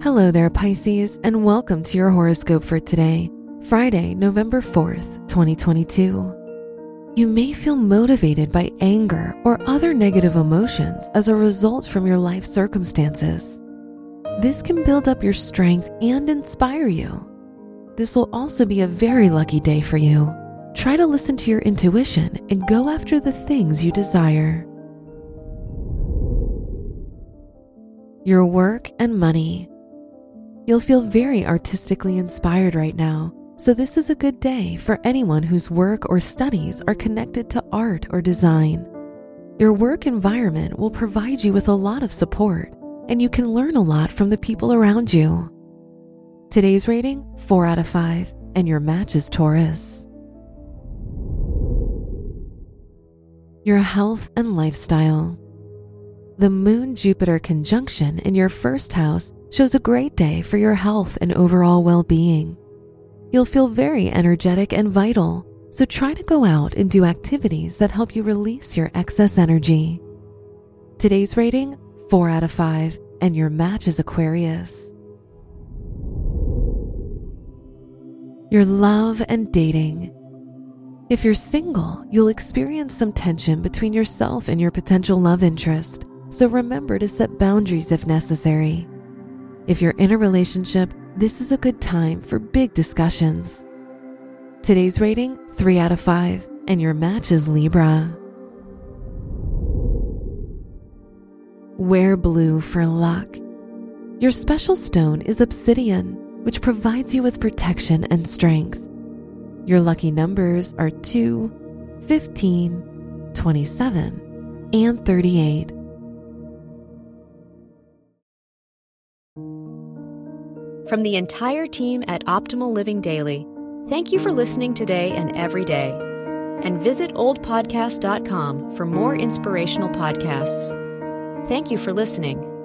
Hello there, Pisces, and welcome to your horoscope for today, Friday, November 4th, 2022. You may feel motivated by anger or other negative emotions as a result from your life circumstances. This can build up your strength and inspire you. This will also be a very lucky day for you. Try to listen to your intuition and go after the things you desire. Your work and money. You'll feel very artistically inspired right now, so this is a good day for anyone whose work or studies are connected to art or design. Your work environment will provide you with a lot of support, and you can learn a lot from the people around you. Today's rating, 4 out of 5, and your match is Taurus. Your health and lifestyle. The Moon-Jupiter conjunction in your first house shows a great day for your health and overall well-being. You'll feel very energetic and vital, so try to go out and do activities that help you release your excess energy. Today's rating, 4 out of 5, and your match is Aquarius. Your love and dating. If you're single, you'll experience some tension between yourself and your potential love interest, so remember to set boundaries if necessary. If you're in a relationship, this is a good time for big discussions. Today's rating, 3 out of 5, and your match is Libra. Wear blue for luck. Your special stone is obsidian, which provides you with protection and strength. Your lucky numbers are 2, 15, 27, and 38. From the entire team at Optimal Living Daily, thank you for listening today and every day. And visit oldpodcast.com for more inspirational podcasts. Thank you for listening.